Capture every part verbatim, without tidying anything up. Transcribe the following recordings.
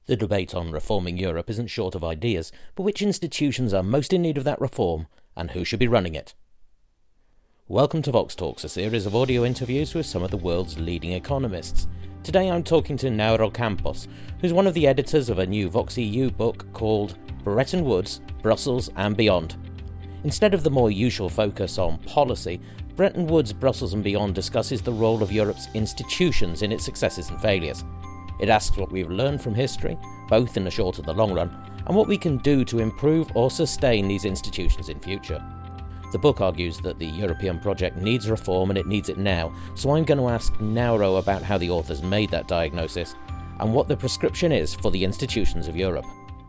The debate on reforming Europe isn't short of ideas, but which institutions are most in need of that reform, and who should be running it? Welcome to Vox Talks, a series of audio interviews with some of the world's leading economists. Today I'm talking to Nauro Campos, who's one of the editors of a new Vox E U book called Bretton Woods, Brussels and Beyond. Instead of the more usual focus on policy, Bretton Woods, Brussels and Beyond discusses the role of Europe's institutions in its successes and failures. It asks what we've learned from history, both in the short and the long run, and what we can do to improve or sustain these institutions in future. The book argues that the European project needs reform and it needs it now, so I'm going to ask Nauro about how the authors made that diagnosis and what the prescription is for the institutions of Europe.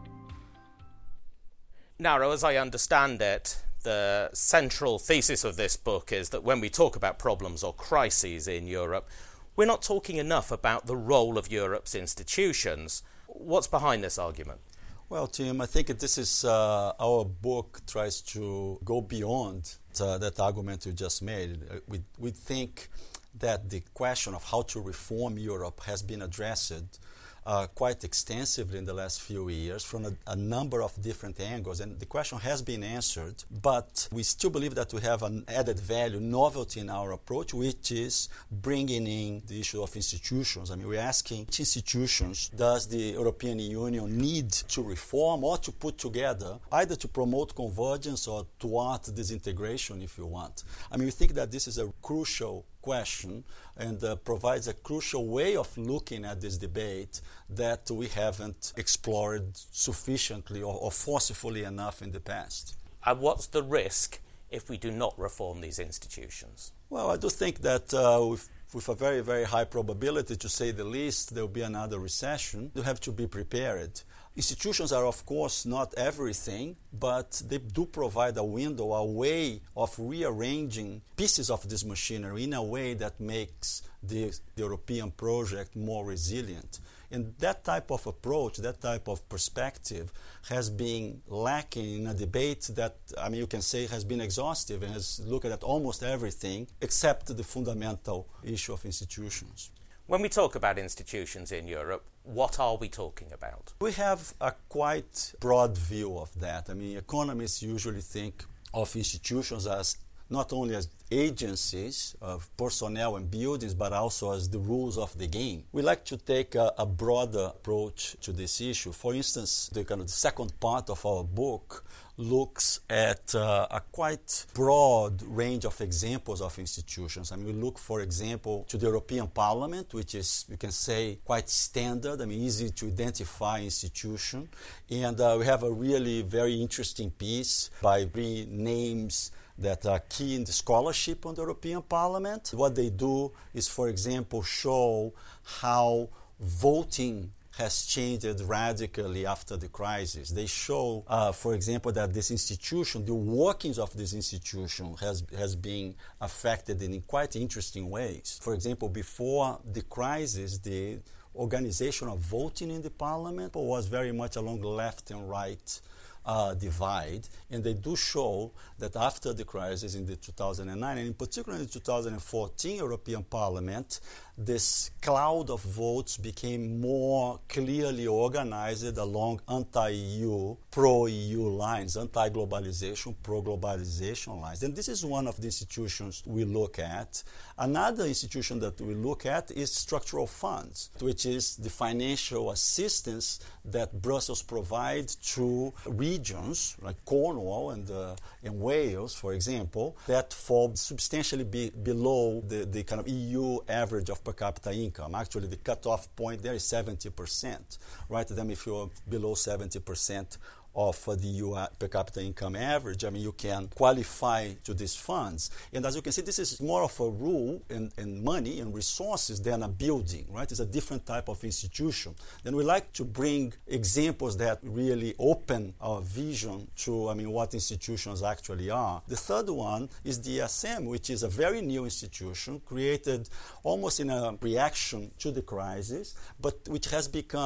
Nauro, as I understand it, the central thesis of this book is that when we talk about problems or crises in Europe, we're not talking enough about the role of Europe's institutions. What's behind this argument? Well, Tim, I think this is uh, our book tries to go beyond uh, that argument you just made. We, we think that the question of how to reform Europe has been addressed uh, quite extensively in the last few years from a, a number of different angles, and the question has been answered, but we still believe that we have an added value, novelty in our approach, which is bringing in the issue of institutions. I mean, we're asking which institutions does the European Union need to reform or to put together, either to promote convergence or thwart disintegration, if you want. I mean, we think that this is a crucial question and uh, provides a crucial way of looking at this debate that we haven't explored sufficiently or, or forcefully enough in the past. And what's the risk if we do not reform these institutions? Well, I do think that uh, with, with a very, very high probability, to say the least, there will be another recession. You have to be prepared. Institutions are, of course, not everything, but they do provide a window, a way of rearranging pieces of this machinery in a way that makes the, the European project more resilient. And that type of approach, that type of perspective has been lacking in a debate that, I mean, you can say has been exhaustive and has looked at almost everything except the fundamental issue of institutions. When we talk about institutions in Europe, what are we talking about? We have a quite broad view of that. I mean, economists usually think of institutions as not only as agencies of personnel and buildings, but also as the rules of the game. We like to take a, a broader approach to this issue. For instance, the kind of the second part of our book looks at uh, a quite broad range of examples of institutions. I mean, we look, for example, to the European Parliament, which is, you can say, quite standard, I mean, easy to identify institution. And uh, we have a really very interesting piece by three names that are key in the scholarship on the European Parliament. What they do is, for example, show how voting has changed radically after the crisis. They show, uh, for example, that this institution, the workings of this institution has, has been affected in quite interesting ways. For example, before the crisis, the organization of voting in the parliament was very much along the left and right Uh, divide, and they do show that after the crisis in the two thousand nine, and in particular in the two thousand fourteen European Parliament, this cloud of votes became more clearly organized along anti-E U, pro-E U lines, anti-globalization, pro-globalization lines. And this is one of the institutions we look at. Another institution that we look at is structural funds, which is the financial assistance that Brussels provides to regions like Cornwall and, uh, and Wales, for example, that fall substantially be below the, the kind of E U average of per capita income. Actually, the cutoff point there is seventy percent, right? Then if you're below seventy percent of uh, the E U per capita income average, I mean, you can qualify to these funds. And as you can see, this is more of a rule in, in money and resources than a building, right? It's a different type of institution. Then we like to bring examples that really open our vision to, I mean, what institutions actually are. The third one is the E S M, which is a very new institution created almost in a reaction to the crisis, but which has become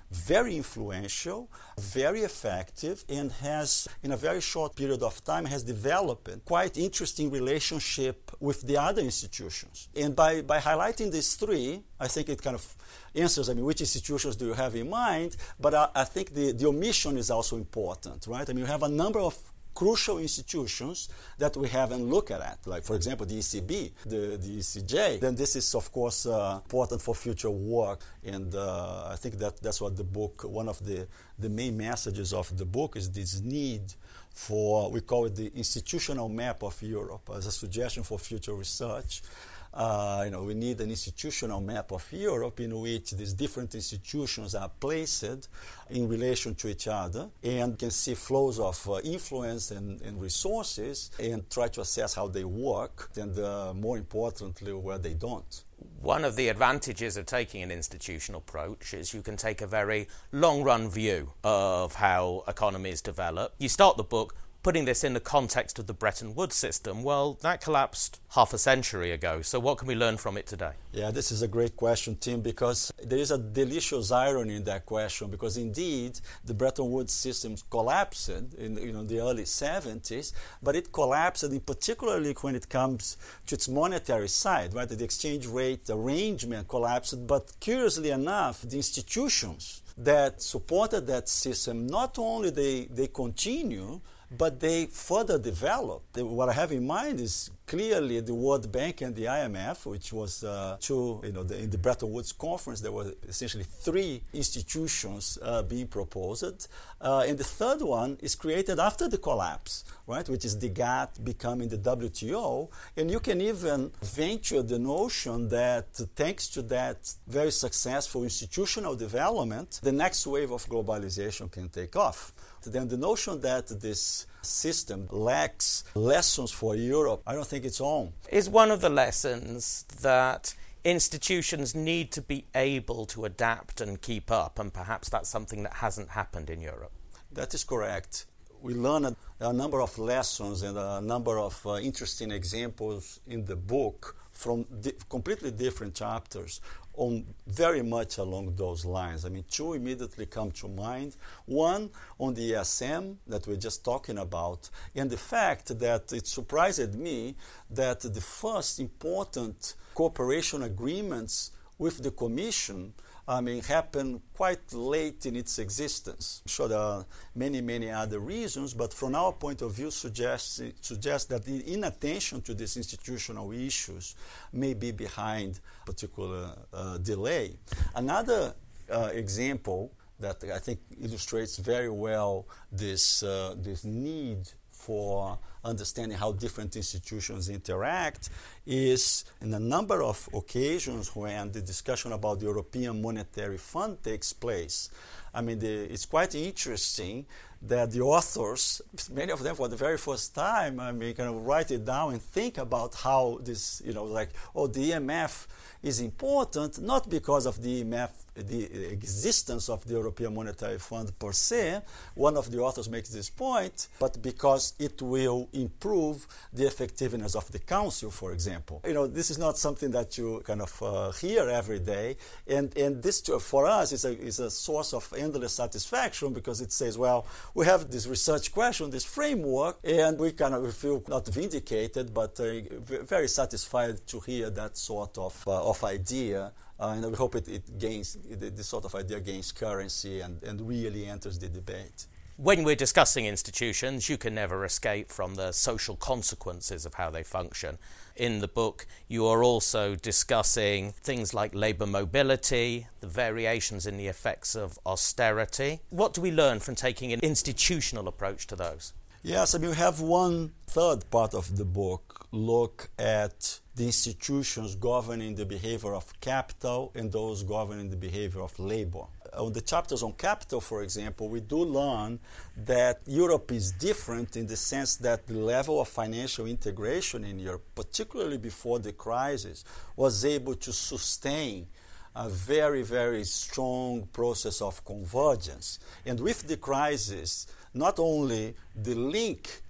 very influential, very effective, and has, in a very short period of time, has developed quite interesting relationship with the other institutions. And by, by highlighting these three, I think it kind of answers, I mean, which institutions do you have in mind? But I, I think the, the omission is also important, right? I mean, you have a number of crucial institutions that we haven't looked at, like, for example, the E C B, the, the E C J. Then this is, of course, uh, important for future work, and uh, I think that that's what the book, one of the, the main messages of the book is this need for, we call it the institutional map of Europe, as a suggestion for future research. Uh, you know, we need an institutional map of Europe in which these different institutions are placed in relation to each other and can see flows of uh, influence and, and resources and try to assess how they work and, uh, more importantly, where they don't. One of the advantages of taking an institutional approach is you can take a very long-run view of how economies develop. You start the book putting this in the context of the Bretton Woods system. Well, that collapsed half a century ago, so what can we learn from it today? Yeah, this is a great question, Tim, because there is a delicious irony in that question, because indeed the Bretton Woods system collapsed in you know, the early seventies, but it collapsed in particularly when it comes to its monetary side, right? The exchange rate arrangement collapsed, but curiously enough, the institutions that supported that system, not only they, they continue, but they further develop. What I have in mind is clearly the World Bank and the I M F, which was uh, two, you know, the, in the Bretton Woods conference, there were essentially three institutions uh, being proposed. Uh, and the third one is created after the collapse, right, which is the G A T becoming the W T O. And you can even venture the notion that thanks to that very successful institutional development, the next wave of globalization can take off. Then the notion that this system lacks lessons for Europe, I don't think it's on. Is one of the lessons that institutions need to be able to adapt and keep up, and perhaps that's something that hasn't happened in Europe? That is correct. We learned a number of lessons and a number of uh, interesting examples in the book from di- completely different chapters on very much along those lines. I mean, two immediately come to mind. One on the E S M that we're just talking about, and the fact that it surprised me that the first important cooperation agreements with the Commission I mean, happened quite late in its existence. I'm sure there are many, many other reasons, but from our point of view, suggests, suggests that the inattention to these institutional issues may be behind particular uh, delay. Another uh, example that I think illustrates very well this, uh, this need for understanding how different institutions interact is in a number of occasions when the discussion about the European Monetary Fund takes place. I mean, the, it's quite interesting that the authors, many of them for the very first time, I mean, kind of write it down and think about how this, you know, like, oh, the E M F is important, not because of the E M F, the existence of the European Monetary Fund per se, one of the authors makes this point, but because it will improve the effectiveness of the Council, for example. You know, this is not something that you kind of uh, hear every day, and, and this, for us, is a, is a source of endless satisfaction because it says, well, we have this research question, this framework, and we kind of feel not vindicated, but uh, very satisfied to hear that sort of, uh, of idea. Uh, and we hope it, it gains, it, this sort of idea gains currency and, and really enters the debate. When we're discussing institutions, you can never escape from the social consequences of how they function. In the book, you are also discussing things like labour mobility, the variations in the effects of austerity. What do we learn from taking an institutional approach to those? Yes, I mean, we have one third part of the book look at the institutions governing the behavior of capital and those governing the behavior of labor. On the chapters on capital, for example, we do learn that Europe is different in the sense that the level of financial integration in Europe, particularly before the crisis, was able to sustain a very, very strong process of convergence. And with the crisis, not only the link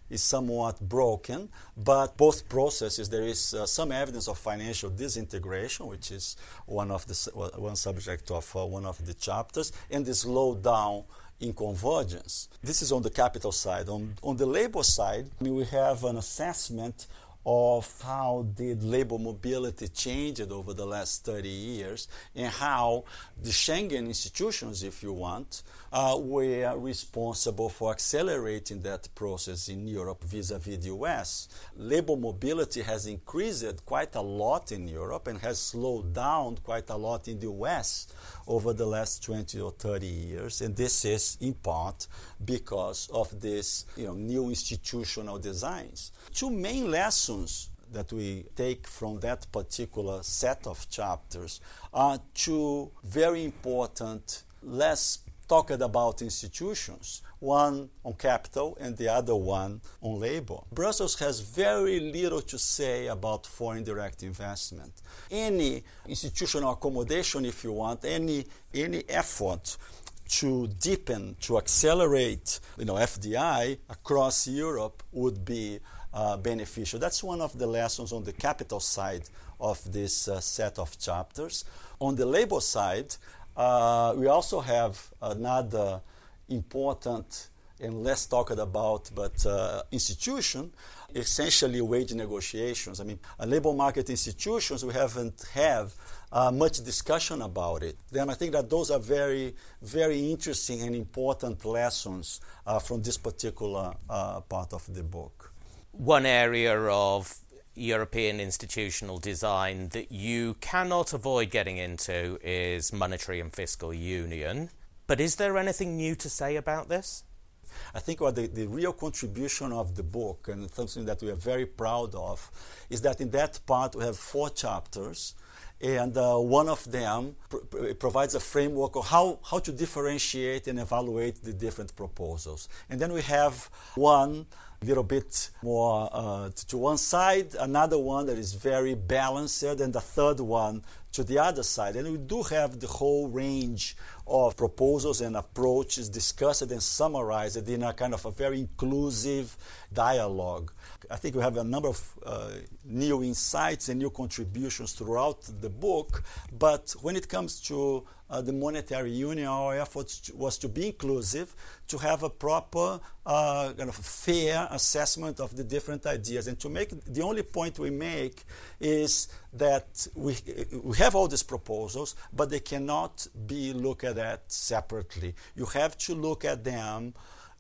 is somewhat broken, but both processes, there is uh, some evidence of financial disintegration, which is one of the one subject of uh, one of the chapters, and the slowdown in convergence. This is on the capital side. On, on the labor side, I mean, we have an assessment of how did labor mobility changed over the last thirty years and how the Schengen institutions, if you want, uh, were responsible for accelerating that process in Europe vis-a-vis the U S. Labor mobility has increased quite a lot in Europe and has slowed down quite a lot in the U S over the last twenty or thirty years, and this is in part because of this, you know, new institutional designs. Two main lessons that we take from that particular set of chapters are two very important, less talked about institutions, one on capital and the other one on labor. Brussels has very little to say about foreign direct investment. Any institutional accommodation, if you want, any, any effort to deepen, to accelerate, you know, F D I across Europe would be uh, beneficial. That's one of the lessons on the capital side of this uh, set of chapters. On the labor side, uh, we also have another important and less talked about, but uh, institution, essentially wage negotiations. I mean, uh, labor market institutions, we haven't have uh, much discussion about it. Then I think that those are very, very interesting and important lessons uh, from this particular uh, part of the book. One area of European institutional design that you cannot avoid getting into is monetary and fiscal union. But is there anything new to say about this? I think what the, the real contribution of the book, and something that we are very proud of, is that in that part we have four chapters, and uh, one of them pr- provides a framework of how, how to differentiate and evaluate the different proposals. And then we have one little bit more uh, to one side, another one that is very balanced, and the third one to the other side. And we do have the whole range of proposals and approaches discussed and summarized in a kind of a very inclusive dialogue. I think we have a number of uh, new insights and new contributions throughout the book, but when it comes to uh, the monetary union, our effort was to be inclusive, to have a proper, uh, kind of fair assessment of the different ideas. And to make, the only point we make is that we, we have all these proposals, but they cannot be looked at separately. You have to look at them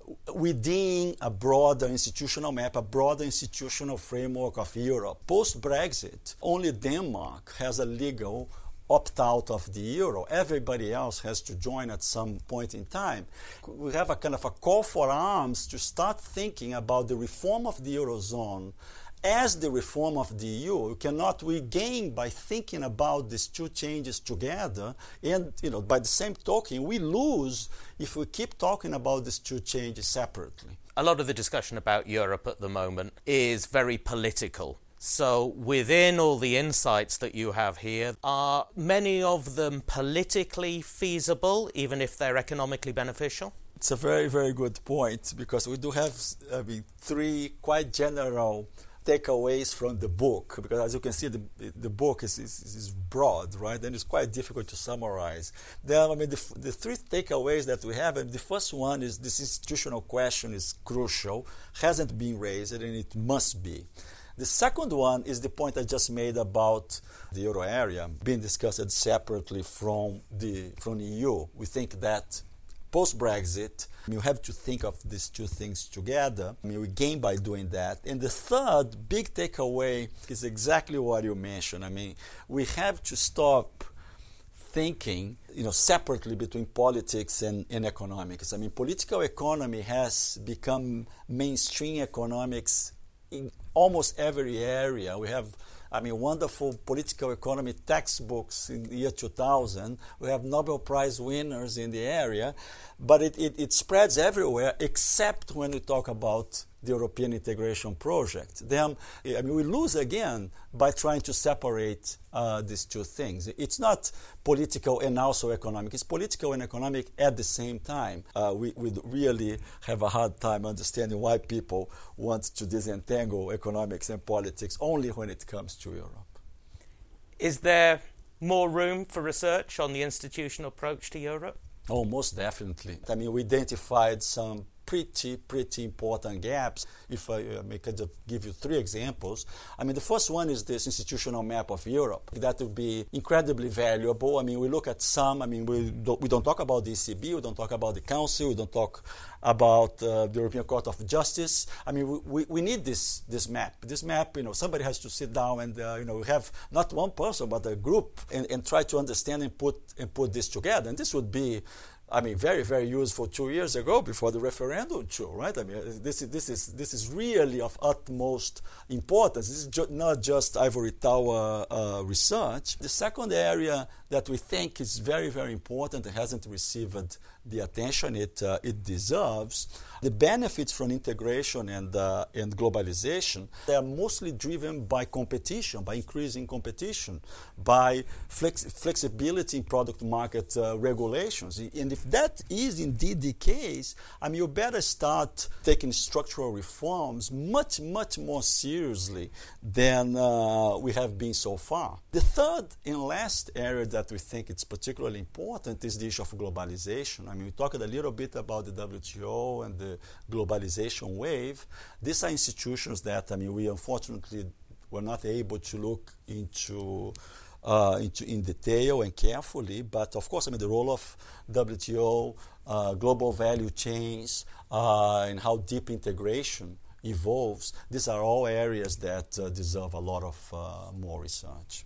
within a broader institutional map, a broader institutional framework of Europe. Post-Brexit, only Denmark has a legal opt-out of the euro. Everybody else has to join at some point in time. We have a kind of a call for arms to start thinking about the reform of the Eurozone as the reform of the E U. You cannot regain by thinking about these two changes together, and, you know, by the same token, we lose if we keep talking about these two changes separately. A lot of the discussion about Europe at the moment is very political. So within all the insights that you have here, are many of them politically feasible, even if they're economically beneficial? It's a very, very good point, because we do have, I mean, three quite general takeaways from the book, because as you can see, the the book is, is, is broad, right? And it's quite difficult to summarize. Then, I mean, the, the three takeaways that we have, and the first one is this institutional question is crucial, hasn't been raised, and it must be. The second one is the point I just made about the euro area being discussed separately from the from the E U. We think that post-Brexit, you have to think of these two things together. I mean, we gain by doing that. And the third big takeaway is exactly what you mentioned. I mean, we have to stop thinking, you know, separately between politics and, and economics. I mean, political economy has become mainstream economics in almost every area. We have, I mean, wonderful political economy textbooks in the year two thousand. We have Nobel Prize winners in the area, but it, it, it spreads everywhere except when we talk about the European integration project. Then, I mean, we lose again by trying to separate uh, these two things. It's not political and also economic. It's political and economic at the same time. Uh, we, we really have a hard time understanding why people want to disentangle economics and politics only when it comes to Europe. Is there more room for research on the institutional approach to Europe? Oh, most definitely. I mean, we identified some pretty, pretty important gaps. If I uh, may kind of give you three examples. I mean, the first one is this institutional map of Europe. That would be incredibly valuable. I mean, we look at some, I mean, we don't, we don't talk about the E C B, we don't talk about the Council, we don't talk about uh, the European Court of Justice. I mean, we, we, we need this this map. This map, you know, somebody has to sit down and, uh, you know, we have not one person, but a group and, and try to understand and put, and put this together. And this would be, I mean, very, very useful two years ago before the referendum, too, right? I mean, this is this is this is really of utmost importance. This is ju- not just ivory tower uh, research. The second area that we think is very, very important and hasn't received the attention it uh, it deserves, the benefits from integration and uh, and globalization, they are mostly driven by competition, by increasing competition, by flex- flexibility in product market uh, regulations. And if that is indeed the case, I mean, you better start taking structural reforms much, much more seriously than uh, we have been so far. The third and last area that we think it's particularly important is the issue of globalization. I mean, we talked a little bit about the W T O and the globalization wave. These are institutions that, I mean, we unfortunately were not able to look into Uh, into, in detail and carefully, but of course, I mean, the role of W T O, uh, global value chains, uh, and how deep integration evolves, these are all areas that uh, deserve a lot of uh, more research.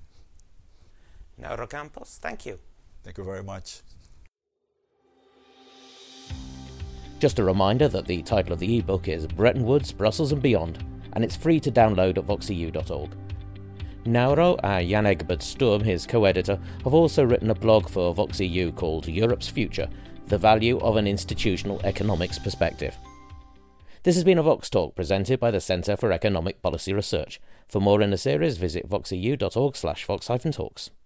Nauro Campos, thank you. Thank you very much. Just a reminder that the title of the ebook is Bretton Woods, Brussels and Beyond, and it's free to download at vox e u dot org. Nauro and Jan Egbert Sturm, his co-editor, have also written a blog for Vox E U called Europe's Future, The Value of an Institutional Economics Perspective. This has been a Vox Talk presented by the Centre for Economic Policy Research. For more in the series, visit vox e u dot org slash vox talks.